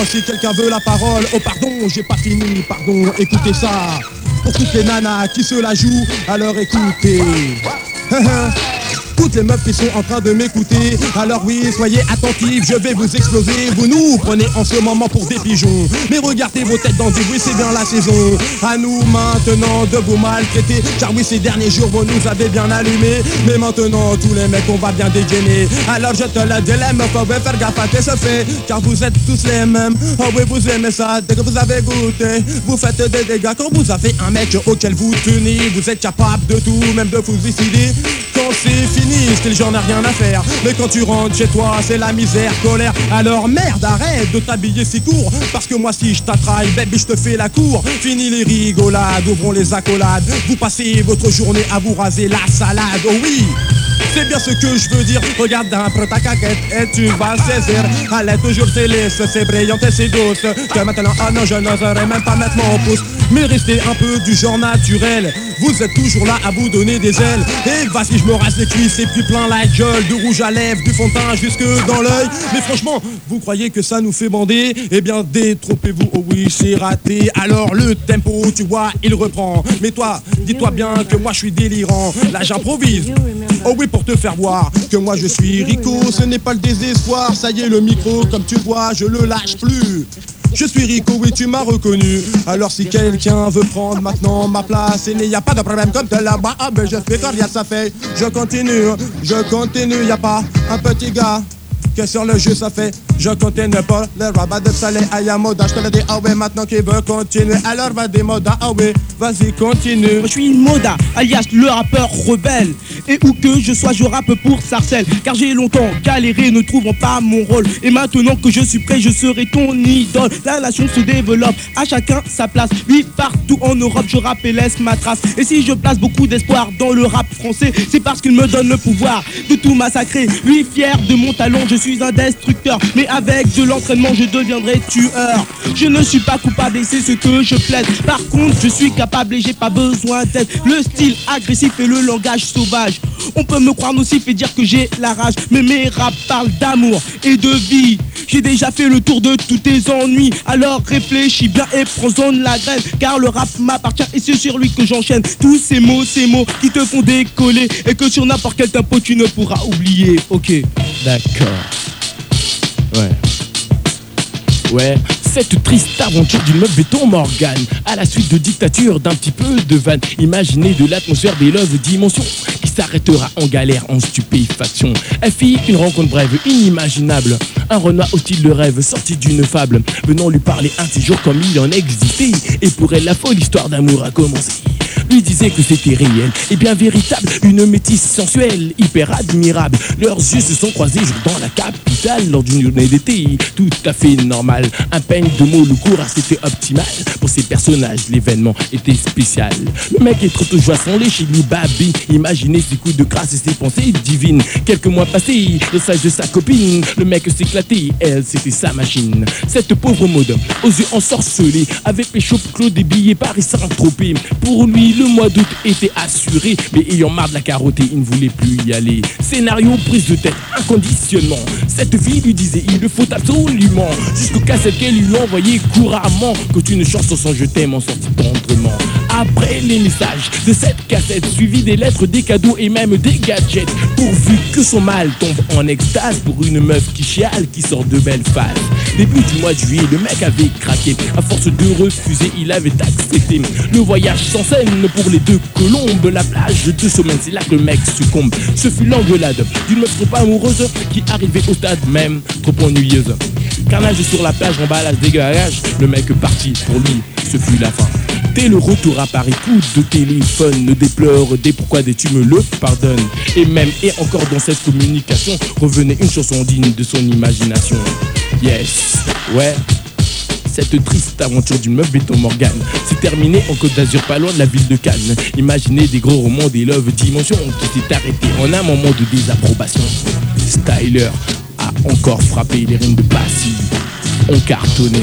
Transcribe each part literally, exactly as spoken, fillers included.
si quelqu'un veut la parole. Oh pardon, j'ai pas fini, pardon, écoutez ça. Pour toutes les nanas qui se la jouent, alors écoutez. Toutes les meufs qui sont en train de m'écouter, alors oui, soyez attentifs, je vais vous exploser. Vous nous prenez en ce moment pour des pigeons, mais regardez vos têtes dans du bruit, c'est bien la saison. À nous maintenant de vous maltraiter, car oui, ces derniers jours vous nous avez bien allumés. Mais maintenant tous les mecs on va bien dégainer. Alors je te le dis, les meufs, faut faire gaffe à tes faits, car vous êtes tous les mêmes. Oh oui, vous aimez ça, dès que vous avez goûté, vous faites des dégâts. Quand vous avez un mec auquel vous tenez, vous êtes capable de tout, même de vous suicider. Quand c'est fini, style j'en ai rien à faire. Mais quand tu rentres chez toi, c'est la misère, colère. Alors merde, arrête de t'habiller si court, parce que moi si je t'attraille, baby, je te fais la cour. Fini les rigolades, ouvrons les accolades. Vous passez votre journée à vous raser la salade. Oh oui, c'est bien ce que je veux dire. Regarde un peu ta caquette et tu vas saisir. Elle est toujours céleste, c'est brillante et c'est douce. Que maintenant, oh non, je n'oserais même pas mettre mon pouce. Mais restez un peu du genre naturel. Vous êtes toujours là à vous donner des ailes. Et vas-y, je me rase les cuisses et puis plein la gueule. Du rouge à lèvres, du fond de teint jusque dans l'œil. Mais franchement, vous croyez que ça nous fait bander? Eh bien, détrompez-vous, oh oui, c'est raté. Alors le tempo, tu vois, il reprend. Mais toi, dis-toi bien que moi je suis délirant. Là j'improvise, oh oui, pour te faire voir que moi je suis Rico. Ce n'est pas le désespoir, ça y est, le micro, comme tu vois, je le lâche plus. Je suis Rico, oui, tu m'as reconnu. Alors si quelqu'un veut prendre maintenant ma place, il n'y a pas de problème comme de là-bas. Ah ben je fais comme y'a ça fait. Je continue, je continue, y a pas un petit gars que sur le jeu ça fait. Je continue pas le rabat de salé à Yamoda. Je te le dis, ah ouais, maintenant qu'il veut continuer. Alors va des moda, ah ouais, vas-y continue. Moi je suis Moda, alias le rappeur rebelle. Et où que je sois, je rappe pour Sarcelles. Car j'ai longtemps galéré, ne trouvant pas mon rôle. Et maintenant que je suis prêt, je serai ton idole. La nation se développe, à chacun sa place. Oui, partout en Europe, je rappe et laisse ma trace. Et si je place beaucoup d'espoir dans le rap français, c'est parce qu'il me donne le pouvoir de tout massacrer. Oui, fier de mon talent, je suis un destructeur. Mais avec de l'entraînement, je deviendrai tueur. Je ne suis pas coupable et c'est ce que je plaide. Par contre, je suis capable et j'ai pas besoin d'aide. Le style agressif et le langage sauvage. On peut me croire nocif et dire que j'ai la rage, mais mes raps parlent d'amour et de vie. J'ai déjà fait le tour de tous tes ennuis. Alors réfléchis bien et prends-en la graine, car le rap m'appartient et c'est sur lui que j'enchaîne. Tous ces mots, ces mots qui te font décoller, et que sur n'importe quel tempo tu ne pourras oublier. Ok. D'accord. Ouais. Ouais. Cette triste aventure d'une meuf béton Morgane, à la suite de dictature d'un petit peu de vanne. Imaginez de l'atmosphère des love dimensions qui s'arrêtera en galère, en stupéfaction. Elle fit une rencontre brève, inimaginable. Un Renoir au style de rêve, sorti d'une fable, venant lui parler un de ces jours comme il en existait. Et pour elle, la folle histoire d'amour a commencé. Lui disait que c'était réel et bien véritable, une métisse sensuelle, hyper admirable. Leurs yeux se sont croisés dans la capitale lors d'une journée d'été tout à fait normale. Un peigne de mots, le cours c'était optimal. Pour ces personnages, l'événement était spécial. Le mec est trop de joie sans lait chez lui, baby. Imaginez ses coups de grâce et ses pensées divines. Quelques mois passés, le sage de sa copine, le mec s'éclatait, elle c'était sa machine. Cette pauvre Maud, aux yeux ensorcelés, avait pécho Claude des billets Paris Saint-Tropez. Pour lui, le mois d'août était assuré, mais ayant marre de la carotte, il ne voulait plus y aller. Scénario, prise de tête, un conditionnement. Cette fille lui disait, il le faut absolument, jusqu'au cassette qu'elle lui envoyait couramment, que une chanson sans je t'aime en sortit tendrement. Après les messages de cette cassette, suivi des lettres, des cadeaux et même des gadgets, pourvu que son mal tombe en extase pour une meuf qui chiale, qui sort de belles phases. Début du mois de juillet, le mec avait craqué. À force de refuser, il avait accepté le voyage sans scène pour les deux colombes. La plage de Sommen, c'est là que le mec succombe. Ce fut l'engueulade d'une meuf trop amoureuse qui arrivait au stade même trop ennuyeuse. Carnage sur la plage, emballage, dégagage. Le mec parti, pour lui, ce fut la fin. Dès le retour à Paris, coup de téléphone, ne déplore des pourquoi des tu me le pardonnes. Et même et encore dans cette communication revenait une chanson digne de son imagination. Yes, ouais. Cette triste aventure d'une meuf béton Morgane s'est terminée en Côte d'Azur, pas loin de la ville de Cannes. Imaginez des gros romans, des love dimensions qui s'est arrêté en un moment de désapprobation. Styler a encore frappé, les rimes de Passy ont cartonné.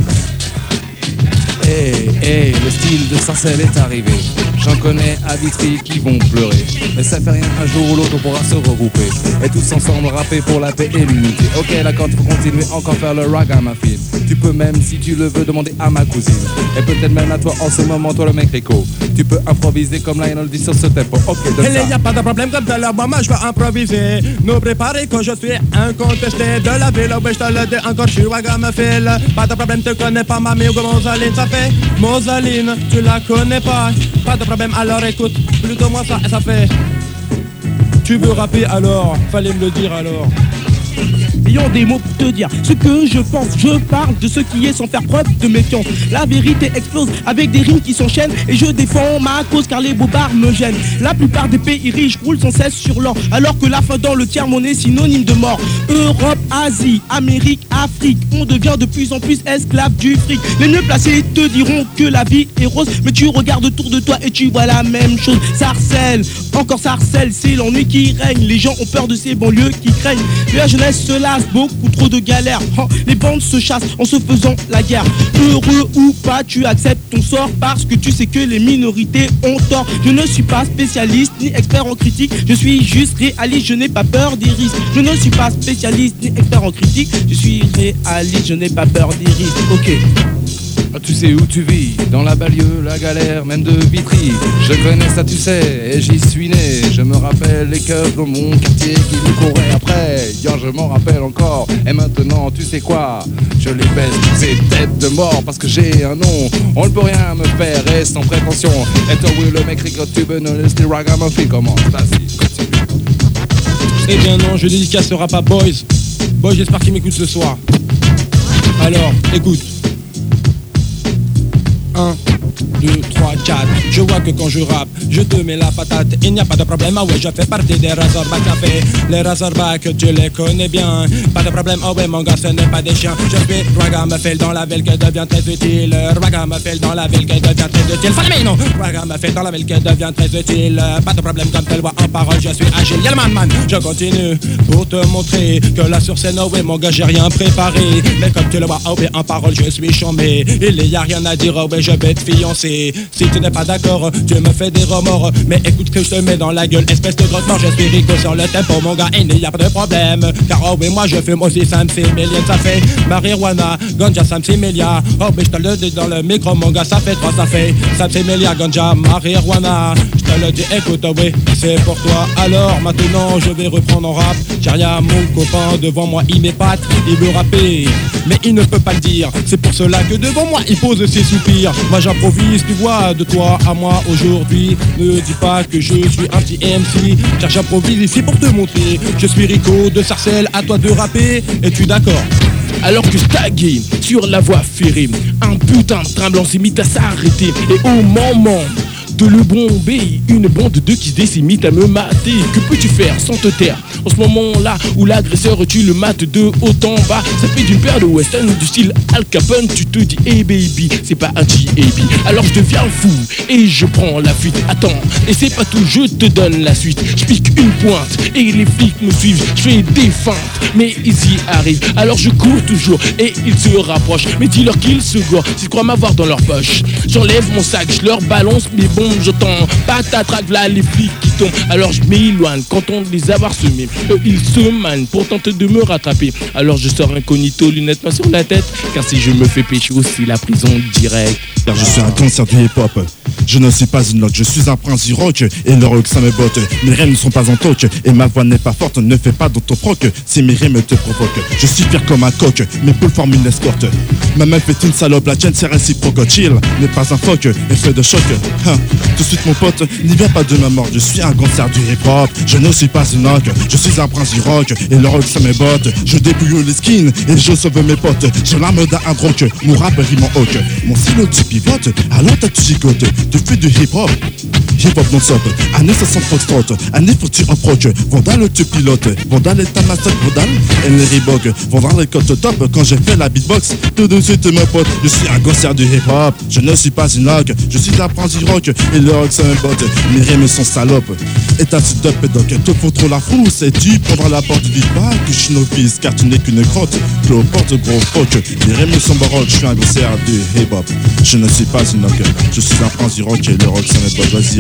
Hey, hey, le style de Sarcelles est arrivé. J'en connais à Vitry qui vont pleurer. Mais ça fait rien, un jour ou l'autre on pourra se regrouper et tous ensemble rapper pour la paix et l'unité. Ok, d'accord, faut continuer, encore faire le ragamuffin. Tu peux même, si tu le veux, demander à ma cousine. Et peut-être même à toi en ce moment, toi le mec Rico. Tu peux improviser comme Lionel dit sur ce tempo. Ok, donne ça. Il n'y a pas de problème comme de la moi je vais improviser. Nous préparer quand je suis incontesté. De la ville, oui je te le dis encore, je suis Ragamuffin. Pas de problème, tu connais pas ma Hugo Mosaline. Ça fait Mosaline, tu la connais pas. Pas de problème, alors écoute, plutôt moi ça, ça fait. Tu veux rapper alors, fallait me le dire alors. Ayant des mots pour te dire ce que je pense, je parle de ce qui est sans faire preuve de méfiance. La vérité explose avec des rimes qui s'enchaînent et je défends ma cause car les bobards me gênent. La plupart des pays riches roulent sans cesse sur l'or alors que la faim dans le tiers-monde est synonyme de mort. Europe, Asie, Amérique, Afrique, on devient de plus en plus esclave du fric. Les mieux placés te diront que la vie est rose, mais tu regardes autour de toi et tu vois la même chose. Sarcelle, encore sarcelle, c'est l'ennui qui règne. Les gens ont peur de ces banlieues qui craignent. La jeunesse se lasse, beaucoup trop de galères. Oh, les bandes se chassent en se faisant la guerre. Heureux ou pas, tu acceptes ton sort parce que tu sais que les minorités ont tort. Je ne suis pas spécialiste ni expert en critique, je suis juste réaliste, je n'ai pas peur des risques. Je ne suis pas spécialiste ni expert en critique, je suis réaliste, je n'ai pas peur des risques. Ok. Tu sais où tu vis, dans la banlieue, la galère, même de Vitry. Je connais ça, tu sais, et j'y suis né. Je me rappelle les keufs dans mon quartier qui nous couraient après. Yo, je m'en rappelle encore. Et maintenant, tu sais quoi? Je les baisse toutes ces têtes de mort parce que j'ai un nom. On ne peut rien me faire et sans prétention. Et toi, oui, le mec ricote, tu veux nous laisser Ragamuffin. Comment? Vas-y, continue. Eh bien non, je dédicace ce rap à Boys. Boys, j'espère qu'il m'écoute ce soir. Alors, écoute. un, deux, trois, quatre. Je vois que quand je rappe, je te mets la patate. Il n'y a pas de problème, ah ouais, je fais partie des Razorback Café. Les Razorback, tu les connais bien. Pas de problème, ah ouais, mon gars, ce n'est pas des chiens. Je suis Ragamuffin dans la ville qui devient très utile. Ragamuffin dans la ville qui devient très utile. Fallait non, Ragamuffin dans la ville qui devient très utile. Pas de problème, comme tu le vois en parole, je suis agile. Y'a le man, man, je continue pour te montrer que là sur scène, oh ouais, mon gars, j'ai rien préparé. Mais comme tu le vois, oh ouais, en parole, je suis chambé. Il y a rien à dire, oh ouais, je vais te fiancer. Si tu n'es pas d'accord, tu me fais des remords. Mais écoute que je te mets dans la gueule, espèce de grosse mort. Je suis rico sur le tempo, mon gars, il n'y a pas de problème. Car oh oui, moi je fume aussi Sam Similia. Ça fait marijuana, ganja, Sam Similia. Oh mais je te le dis dans le micro, mon gars, ça fait trois, ça fait Sam Similia, ganja, marijuana. Je te le dis, écoute, oh oui, c'est pour toi. Alors maintenant, je vais reprendre en rap. J'ai rien, mon copain, devant moi, il m'épate. Il veut rapper, mais il ne peut pas le dire. C'est pour cela que devant moi, il pose ses soupirs. Moi j'improvise, tu vois, de toi à moi aujourd'hui. Ne dis pas que je suis un petit M C, car j'improvise ici pour te montrer. Je suis Rico de Sarcelles, à toi de rapper. Es-tu d'accord? Alors que je taguais sur la voie ferrée, un putain de train blanc s'est mis à s'arrêter. Et au moment de le bomber, une bande de qui se décimite à me mater. Que peux-tu faire sans te taire en ce moment-là où l'agresseur tu le mates de haut en bas? Ça fait d'une paire de western du style Al Capone. Tu te dis hey baby, c'est pas un G A B. Alors je deviens fou et je prends la fuite. Attends, et c'est pas tout, je te donne la suite. Je pique une pointe et les flics me suivent. Je fais des feintes mais ils y arrivent. Alors je cours toujours et ils se rapprochent. Mais dis-leur qu'ils se gourent s'ils croient m'avoir dans leur poche. J'enlève mon sac, je leur balance mes bombes. Je tends, patatrac, là les flics qui tombent. Alors je m'éloigne, content de les avoir semés. Eux ils se mannent pour tenter de me rattraper. Alors je sors incognito, lunettes pas sur la tête. Car si je me fais pécho, c'est la prison directe. Car je suis un cancer du hip-hop. Je ne suis pas une note, je suis un prince du rock. Et le rock ça me botte. Mes rimes ne sont pas en toc. Et ma voix n'est pas forte, ne fais pas d'autoproc. Si mes rimes te provoquent, je suis fier comme un coq. Mes poules forment une escorte. Ma meuf est une salope, la tienne c'est réciproque. Chill n'est pas un phoque, effet de choc. Hein. Tout de suite mon pote, n'y viens pas de ma mort. Je suis un cancer du hip-hop. Je ne suis pas une noc, je suis un prince du rock. Et le rock ça me botte. Je dépouille les skins et je sauve mes potes. J'ai l'arme d'un drogue, mon rap rime en hawk. Mon stylo tu pivotes, alors t'as tu chicotes. Tu fais du hip-hop, hip-hop non-stop. Année soixante foxtrot, année faut tu approches. Vandal tu pilotes, Vandal est ta massacre, Vandal et les Reebok. Vandal les cotes top quand j'ai fait la beatbox. Tout de suite mon pote, je suis un cancer du hip-hop. Je ne suis pas une loc, je suis un prince du rock. Et le rock ça me botte, mes rimes sont salopes. Et t'as su top et doc, te faut trop la frousse. Et tu prendras la porte, dis pas que je suis novice. Car tu n'es qu'une crotte, cloporte gros fuck. Les rimes sont baroques, je suis un cancer du hip-hop. Je ne suis pas une loc, je suis un prince du rock. Et le rock ça me botte, vas-y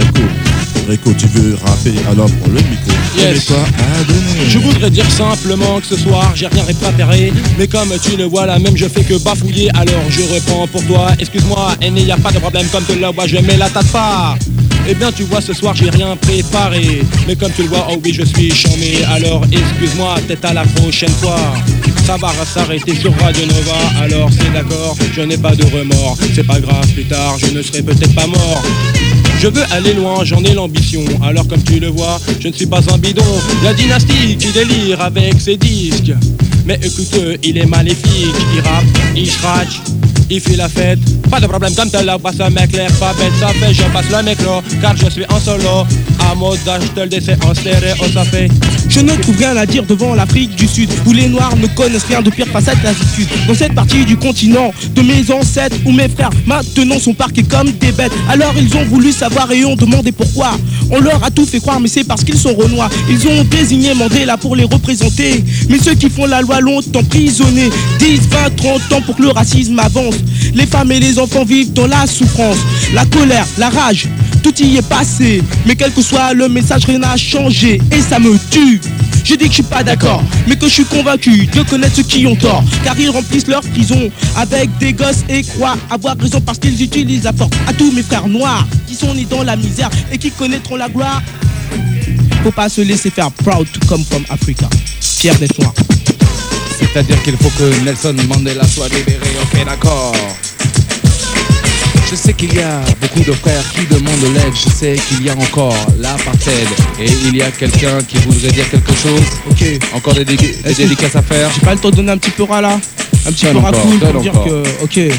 Réco. Réco, tu veux rapper, alors prends le micro. Yes. Quoi à donner. Je voudrais dire simplement que ce soir j'ai rien préparé, mais comme tu le vois là même je fais que bafouiller, alors je reprends pour toi. Excuse-moi, et il n'y a pas de problème, comme tu le vois je mets la tâte pas. Eh bien tu vois ce soir j'ai rien préparé, mais comme tu le vois, oh oui je suis charmé. Alors excuse-moi, peut-être à la prochaine fois. Ça va s'arrêter sur Radio Nova, alors c'est d'accord, je n'ai pas de remords. C'est pas grave, plus tard je ne serai peut-être pas mort. Je veux aller loin, j'en ai l'ambition. Alors comme tu le vois, je ne suis pas un bidon. La dynastie qui délire avec ses disques. Mais écoute, il est maléfique. Il rappe, il scratch, il fait la fête. Pas de problème comme t'as la voix, ça m'éclaire. Pas bête, ça fait, je passe le micro. Car je suis en solo. À mode d'âge, je te le décès en stéréo, ça fait. Je ne trouve rien à dire devant l'Afrique du Sud, où les Noirs ne connaissent rien de pire face à l'attitude. Dans cette partie du continent, de mes ancêtres ou mes frères, maintenant sont parqués comme des bêtes. Alors ils ont voulu savoir et ont demandé pourquoi. On leur a tout fait croire, mais c'est parce qu'ils sont renois. Ils ont désigné Mandela pour les représenter. Mais ceux qui font la loi l'ont emprisonné. dix, vingt, trente ans pour que le racisme avance. Les femmes et les enfants vivent dans la souffrance. La colère, la rage, tout y est passé. Mais quel que soit le message, rien n'a changé. Et ça me tue. Je dis que je suis pas d'accord, mais que je suis convaincu de connaître ceux qui ont tort. Car ils remplissent leur prison avec des gosses et croient avoir raison parce qu'ils utilisent la force. À tous mes frères noirs qui sont nés dans la misère et qui connaîtront la gloire, faut pas se laisser faire. Proud to come from Africa. Fier d'être noir. C'est-à-dire qu'il faut que Nelson Mandela soit libéré, ok d'accord. Je sais qu'il y a beaucoup de frères qui demandent l'aide. Je sais qu'il y a encore l'apartheid. Et il y a quelqu'un qui voudrait dire quelque chose. Ok. Encore des, dé- des dédicaces à faire. J'ai pas le temps de donner un petit peu ras là. Un petit Donne peu ras encore, cool pour donne dire encore. que. Ok.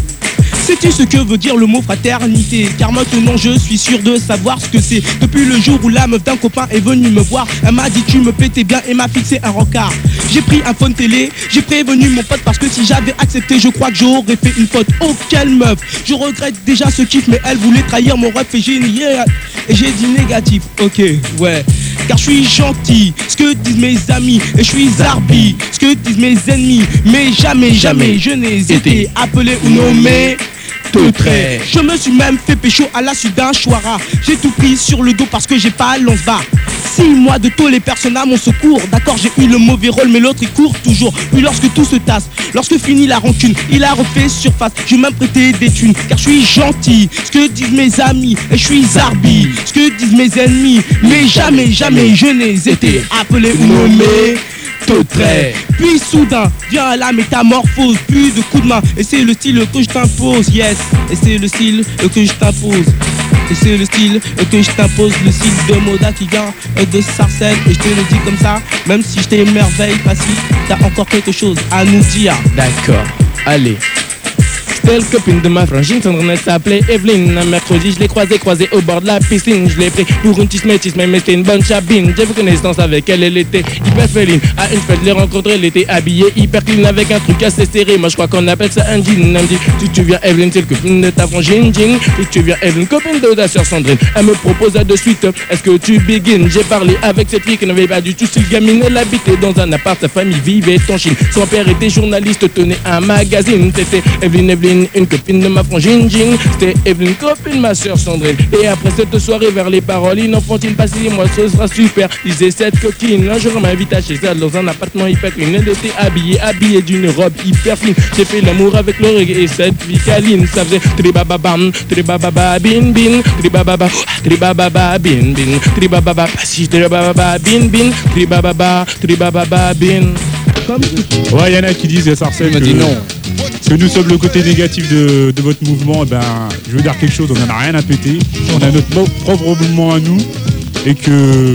Sais-tu ce que veut dire le mot fraternité? Car maintenant je suis sûr de savoir ce que c'est. Depuis le jour où la meuf d'un copain est venue me voir, elle m'a dit tu me plaitais bien et m'a fixé un rencard. J'ai pris un phone télé, j'ai prévenu mon pote parce que si j'avais accepté je crois que j'aurais fait une faute. Oh quelle meuf, je regrette déjà ce kiff, mais elle voulait trahir mon ref et j'ai nié. Et j'ai dit négatif, ok ouais. Car je suis gentil, ce que disent mes amis, et je suis zarbi, ce que disent mes ennemis. Mais jamais, jamais je n'ai été appelé ou nommé tout trait. Je me suis même fait pécho à la suite d'un chouara. J'ai tout pris sur le dos parce que j'ai pas lance-bar. Six mois de tôle, les personnes à mon secours. D'accord, j'ai eu le mauvais rôle, mais l'autre il court toujours. Puis lorsque tout se tasse, lorsque finit la rancune, il a refait surface. Je vais même prêter des thunes, car je suis gentil. Ce que disent mes amis, et je suis zarbi. Ce que disent mes ennemis, mais jamais, jamais je n'ai été appelé ou nommé tout trait. Puis soudain vient la métamorphose, plus de coups de main. Et c'est le style que je t'impose, yes. Et c'est le style que je t'impose. Et c'est le style que je t'impose, le style de Moda qui vient de Sarcelles. Et je te le dis comme ça, même si je t'émerveille pas si t'as encore quelque chose à nous dire. D'accord, allez. C'était le copine de ma frangine, son nom s'appelait Evelyne. Un mercredi, je l'ai croisée, croisée au bord de la piscine. Je l'ai pris pour une tismétis, mais c'était une bonne chabine. J'ai fait connaissance avec elle, elle était hyper féline. À une fête, je l'ai rencontrée, elle était habillée hyper clean avec un truc assez serré. Moi, je crois qu'on appelle ça un jean. Elle me dit, si tu viens Evelyne, c'est le copine de ta frangine, jean. Si tu viens Evelyne, copine de ta soeur Sandrine. Elle me proposa de suite, est-ce que tu begins? J'ai parlé avec cette fille qui n'avait pas du tout style gamine. Elle habitait dans un appart, sa famille vivait en Chine. Son père était journaliste, tenait un magazine. C'était Evelyne, Evelyne, une copine de ma frangine Jean. C'était Evelyne, copine de ma soeur Sandrine. Et après cette soirée, vers les paroles inenfantines, passées, moi ce sera super. Disait cette coquine, un jour m'invite à chez elle dans un appartement hyper clean. Elle était habillée, habillée d'une robe hyper fine. J'ai fait l'amour avec le reggae et cette vie câline. Ça faisait tribababam, tribababa bin bin, tribababa, tribababa bin bin, tribababa, si tribababa bin bin, tribababa, tribababa bin. Ouais, il y en a qui disent à Sarcelles Il m'a que, dit non. que nous sommes le côté négatif de, de votre mouvement. Eh ben, je veux dire quelque chose, on n'en a rien à péter. On a notre mo- propre mouvement à nous. Et que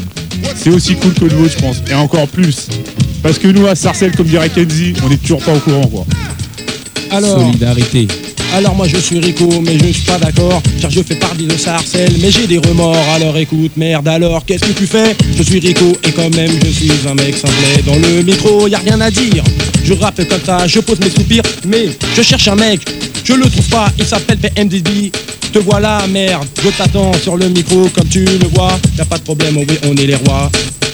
c'est aussi cool que le vôtre, je pense. Et encore plus. Parce que nous, à Sarcelles, comme dirait Kenzie, on n'est toujours pas au courant, quoi. Alors, Solidarité. alors moi je suis Rico, mais je ne suis pas d'accord, car je fais partie de Sarcelles, mais j'ai des remords. Alors écoute, merde, alors qu'est-ce que tu fais? Je suis Rico et quand même je suis un mec simplet. Dans le micro, y a rien à dire. Je rappe comme ça, je pose mes soupirs, mais je cherche un mec, je le trouve pas, il s'appelle P M D B. Te voilà, merde, je t'attends sur le micro comme tu le vois. Y'a pas de problème, oh oui, on est les rois.